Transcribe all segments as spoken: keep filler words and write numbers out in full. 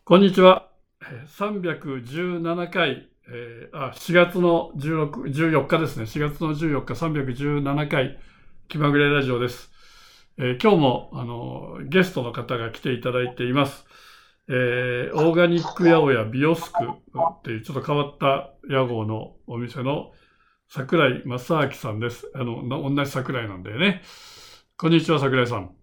こんにちは。えーさんびゃくじゅうななかい、えーあ、しがつのじゅうろく、じゅうよっかですね。しがつのじゅうよっか、さんびゃくじゅうななかい、気まぐれラジオです。えー今日も、あの、ゲストの方が来ていただいています。えーオーガニック八百屋ビオスクっていうちょっと変わった屋号のお店の桜井正明さんです。あの、な同じ桜井なんだよね。こんにちは、桜井さん。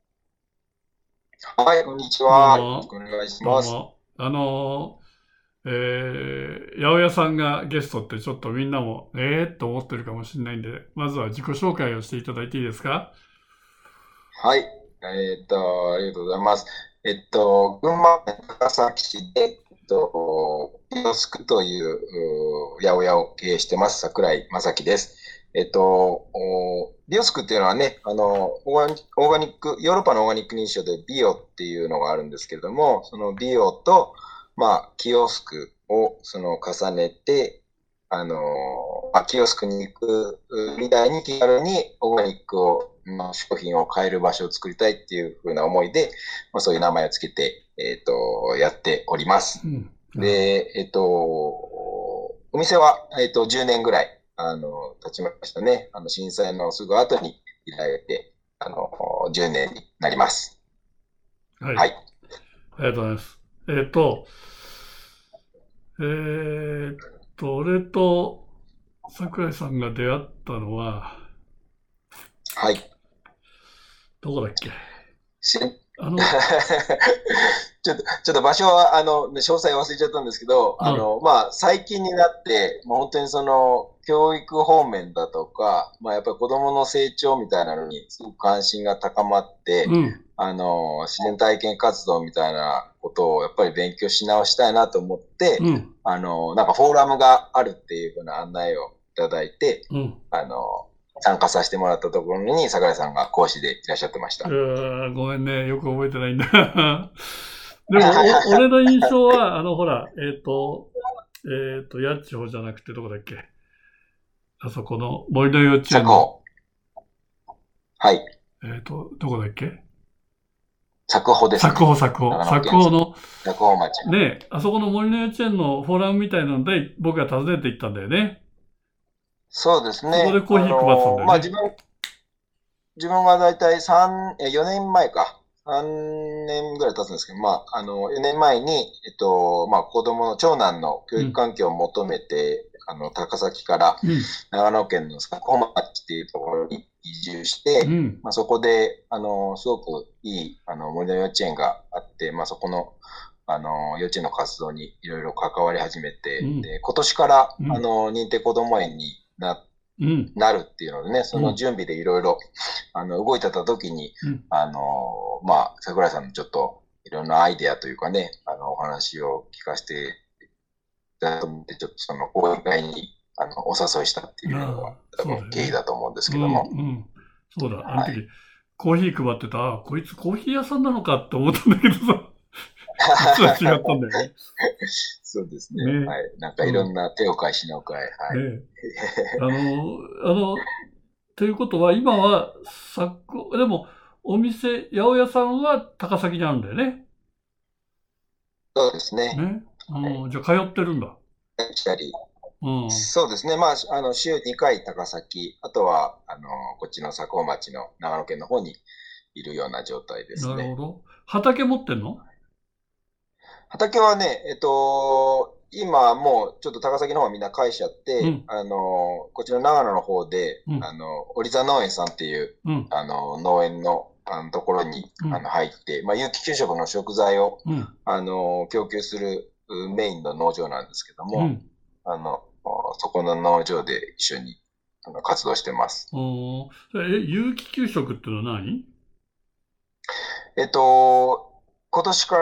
はい、こんにちどうは。よろしくも、 お願いします。 どうも。あのえー、八百屋さんがゲストってちょっとみんなも、えーっと思ってるかもしれないんで、まずは自己紹介をしていただいていいですか？ はい。えっと、ありがとうございます。えっと、群馬県高崎市で、えっと、ビオスクというう八百屋を経営してます、桜井正樹です。えっと、おビオスクっていうのはね、あの、オーガニオーガニック、ヨーロッパのオーガニック認証でビオっていうのがあるんですけれども、そのビオと、まあ、キオスクをその重ねて、あの、まあ、キオスクに行くみたいに気軽にオーガニックを、の商品を買える場所を作りたいっていうふうな思いで、まあ、そういう名前をつけて、えっと、やっております。 うん。なるほど。 で、えっと、お店は、えっと、じゅうねんぐらい、あの、経ちましたね。あの、震災のすぐ後に開いて、あの、じゅうねんになります。 はい。 はい。 ありがとうございます。えーっと、えーっと、俺と桜井さんが出会ったのは、 はい。 どこだっけ？ しあの、 ちょっと、ちょっと場所は、あの、詳細忘れちゃったんですけど、 うん、 あの、まあ、最近になって、もう本当にその、教育方面だとか、まあ、やっぱり子供の成長みたいなのに、すごく関心が高まって、 うん、 あの、自然体験活動みたいなことを、やっぱり勉強し直したいなと思って、 うん、 あの、なんかフォーラムがあるっていうふうな案内をいただいて、 うん。 あの、参加させてもらったところに、桜井さんが講師でいらっしゃってましうた。 ーごめんね。よく覚えてないんだ。でも、お、俺の印象は、あの、ほら、えーっと、えーっと、八千穂じゃなくてどこだっけ？あそこの森の幼稚園の、 作法。はい。 えっと、どこだっけ？ 作法ですね。 作法、作法。 長野県作法の、 作法町。 ね、あそこの森の幼稚園のフォーラムみたいなので、僕が訪ねて行ったんだよね。 そうですそこでね。あコーヒー配ってたんだのーまあ、自よね。 分、自分がだいたいさん、え、よねんまえか。さんねんぐらい経つんですけど、まあ、あの、よねんまえに、えっと、まあ、子供の長男の教育うん、 環境を求めて、あの、高崎からうん、 長野県の佐久町っていうところに移住して、 うん、 まあ、そこで、あの、すごくいい、あの、森の幼稚園があって、まあ、そこの、あの、幼稚園の活動にいろいろ関わり始めて、 うん、 で、今年から、 うん、 あの、認定こども園になって、 うん、 なるっていうのでね、そうん、 の準備でいろいろ、あの、動いてた時に、 うん。 あの、まあ、桜井さんのちょっと、いろんなアイデアというかね、あの、お話を聞かせていただいたと思って、ちょっとその講演会に、あの、お誘いしたっていうのが、 ああ、 多分経緯そうだよね。 だと思うんですうん、 けども、 うん。そうだ。あのはい。 時、コーヒー配ってた、ああ、こいつコーヒー屋さんなのかって思ったんだけどさ、実は違ったんだよね。 そうですね。 ね。 はい。なんかいろんうん。 な手を変え品を変え、はい。 ね。あの、あの、ということは、今は、さでも、お店、八百屋さんは高崎にあるんだよね。 そうですね。 ね。 はい。 うん、じゃあ通ってるんだ。 したり、 うん。 そうですね。まあ、あの、週にかい高崎、あとは、あの、こっちの佐久町の長野県の方にいるような状態ですね。 なるほど。畑持ってんの？ 畑はね、えっと、今もうちょっと高崎の方はみんな返しちゃって、 うん、 あの、こっちの長野の方で、 うん、 あの、オリザ農園さんっていう、 うん、 あの、農園の、あのところに、 うん、 あの、入って、まあ、有機給食の食材を、 うん、 あの、供給するうメインの農場なんですけども、 うん。 あの、そこの農場で一緒にあの活動してます。 おー、それえ、有機給食ってのは何？ えっと、今年から、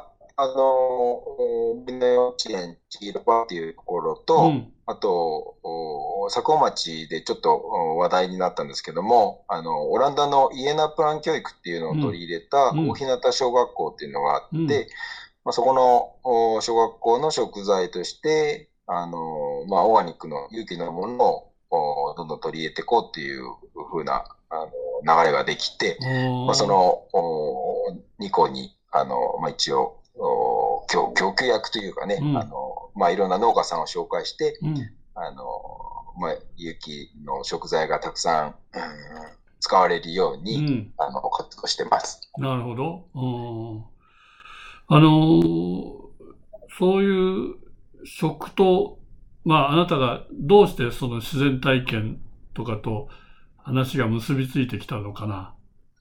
あの、みんな幼稚園ちいろばっていうところと、 うん、 あと、お佐久町でちょっとお話題になったんですけども、あの、オランダのイエナプラン教育っていうのをうん、 取り入れた大うん、 日向小学校っていうのがあっうん。 て、まあ、そこのお小学校の食材として、あの、まあ、オーガニックの有機のものをおどんどん取り入れていこうっていう風な、あの、流れができて、まあ、そおー、 の、おに校に、あの、まあ、一応、 供供給役というかね、 うん、 あの、まあ、いろんな農家さんを紹介して、 うん、 あの、まあ、有機の食材がたくさん、うん、使われるように、 うん。 あの、活動してます。 なるほど。うん、あのーそういう食と、まあ、あなたがどうしてその自然体験とかと話が結びついてきたのかな。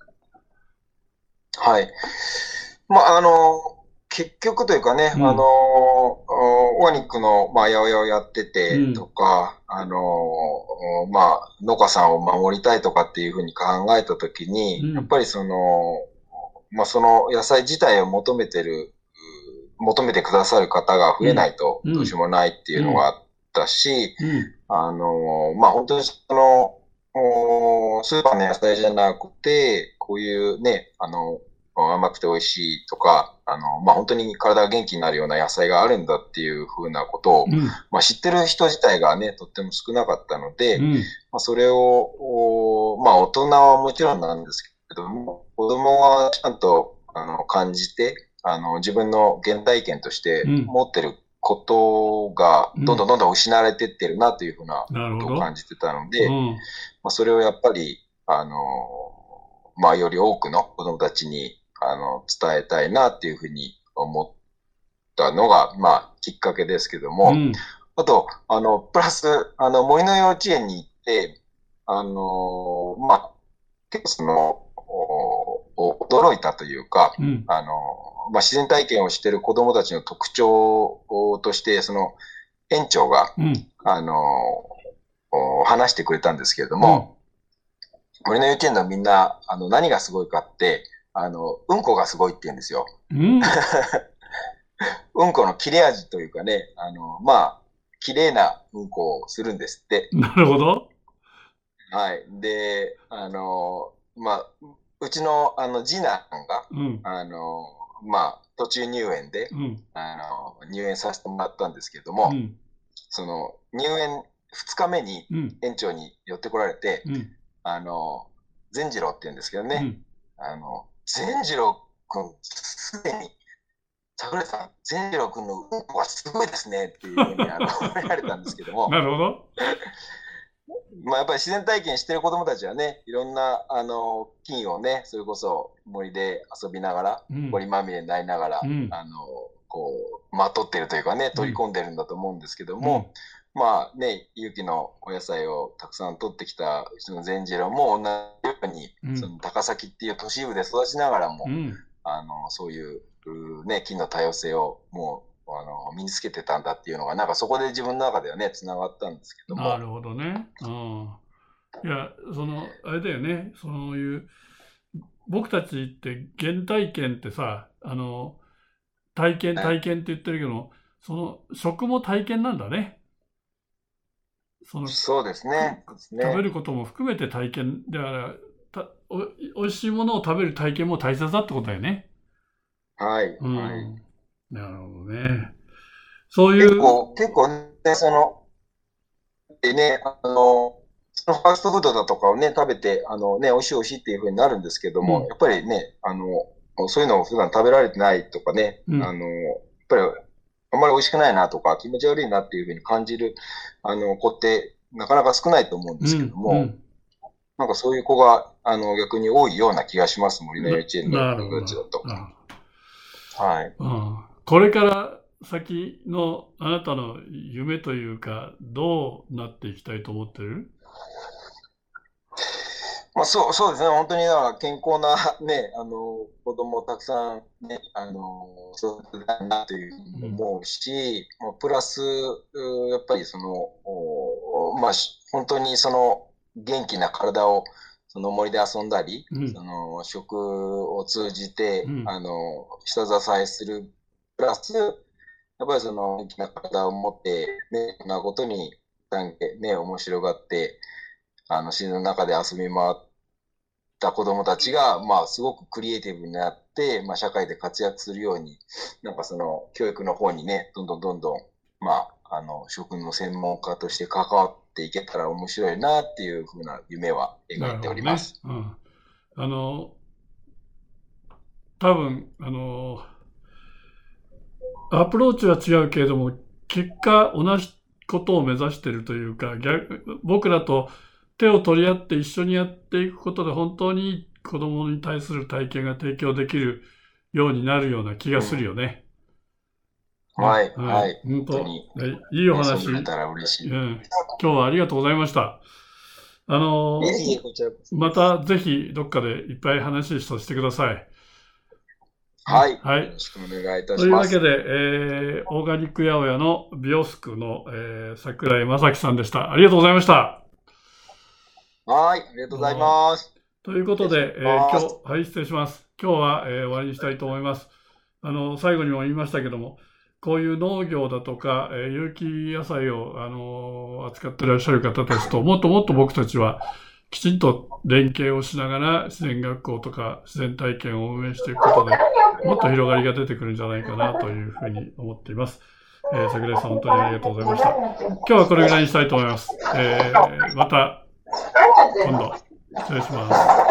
はい。まあ、あの、結局というかね、あの、 うん、 オーガニックの、まあ、八百屋をやっててとうん、 か、あの、まあ、農家さんを守りたいとかっていうふうに考えたときに、やっうん、 ぱりその、まあ、その野菜自体を求めてる、求めてくださる方が増えなうん、 いとうん、 どうしようもないっていうのがあうん、 ったし、 うん、 あの、まあ、本当にその、おスーパーの野菜じゃなくて、こういうね、あの、甘くて美味しいとか、あの、まあ、本当に体が元気になるような野菜があるんだっていうふうなことを、 うん、 まあ、知ってる人自体がね、とっても少なかったので、 うん、 まあ、それを、おまあ、大人はもちろんなんですけども、子供はちゃんと、あの、感じて、あの、自分の原体験としてうん、 持ってることが、 うん。 どんどんどんどん失われてってるなというふうななることを感ほど。 じてたのうで、 ん、 まあ、それをやっぱり、あの、まあ、より多くの子供たちに、あの、伝えたいなっていうふうに思ったのが、まあ、きっかけですけども、 うん、 あと、あの、プラス、あの、森の幼稚園に行って、あの、まあ、結構その、お驚いたというか、 うん、 あの、まあ、自然体験をしている子供たちの特徴として、その、園長が、 うん、 あの、話してくれたんですけれどうん、 も、森の幼稚園のみんな、あの、何がすごいかって、あの、うんこがすごいって言うんですよ。 うん。 うんこの切れ味というかね、あの、まあ、綺麗なうんこをするんですって。 なるほど。 はい。で、あの、まあ、うちの、あの、次男が、 うん、 あの、まあ、途中入園で、 うん、 あの、入園させてもらったんですけれども、 うん、 その、入園ふつかめにうん、 園長に寄ってこられて、 うん、 あの、善次郎って言うんですけどね、 うん。 あの、善次郎くん、すでに、桜井さん、善次郎くんのうんこがすごいですねっていうふうに、あの、褒められたんですけども、 なるほど。 まあ、やっぱり自然体験してる子供たちはね、いろんな、あの、菌をね、それこそ森で遊びながら、 うん、 森まみれになりながら、 うん、 あの、こう、まとってるというかね、取りうん、 込んでるんだと思うんですけどうん、 も、まあね、有機のお野菜をたくさん取ってきたうちの善次郎も同じように、 うん、 その高崎っていう都市部で育ちながらも、 うん。 あの、そういう、うね、菌の多様性をもう、あの、身につけてたんだっていうのが、なんかそこで自分の中ではね、繋がったんですけども、 なるほどね。うん。いや、その、あれだよね。そういう、僕たちって原体験ってさ、あの、体験、体験って言ってるけど、その、食も体験なんだね。その、 そうですく、 ね。ですね。 食べることも含めて体験。だから、た、お、おいしいものを食べる体験も大切だってことだよね。 はい。 うはい。 ん。なるほどね。そういう、 結構、結構ね、その、でね、あの、そのファーストフードだとかをね、食べて、あのね、美味しい美味しいっていう風になるんですけども、 うん、 やっぱりね、あの、そういうのを普段食べられてないとかね、 うん、 あの、やっぱりあんまり美味しくないなとか、気持ち悪いなっていう風に感じる、あの、子ってなかなか少ないと思うんですけどうん、うも、 ん。 なんかそういう子が、あの、逆に多いような気がします、森の幼な、 稚園のなるほど。 子たちだと。 あ、 はい。 うん。これから先のあなたの夢というか、どうなっていきたいと思ってる？ まあ、そう、そうですね。本当に、だから健康なね、あの、子供をたくさんね、あの、育てたいなというふうにうん、 思うし、まあ、プラス、うやっぱりその、おまあ、し本当にその、元気な体を、その森で遊んだり、 うん、 その、食を通じて、 うん、 あの、下支えする、プラス、やっぱりその、元気な体を持って、ね、こんなことに、ね、面白がって、あの、自然の中で遊び回った子供たちが、まあ、すごくクリエイティブになって、まあ、社会で活躍するように、なんかその、教育の方にね、どんどんどんどん、まあ、あの、食の専門家として関わっていけたら面白いなっていうふうな夢はなる描いておほどね。 ります。 うん。あの、多分、あの、 アプローチは違うけれども、結果同じことを目指しているというか、逆僕らと手を取り合って一緒にやっていくことで本当に子供に対する体験が提供できるようになるような気がするよね。 うん、はい、 はい、はい。本当に。いいお話。うん。今日はありがとうございました。あのー、またぜひどっかでいっぱい話させてください。 はい。はい。よろしくお願いいたします。 というわけで、えー、オーガニック八百屋のビオスクの、えー、桜井正樹さんでした。ありがとうございました。 はい。ありがとうございます。 ということで、えー、今日、はい、失礼します。今日は、えー、終わりにしたいと思います。あの、最後にも言いましたけども、こういう農業だとか、えー、有機野菜を、あのー、扱っていらっしゃる方たちと、もっともっと僕たちは、きちんと連携をしながら自然学校とか自然体験を運営していくことでもっと広がりが出てくるんじゃないかなというふうに思っています。えー、桜井さん本当にありがとうございました。今日はこれぐらいにしたいと思います。えー、また今度失礼します。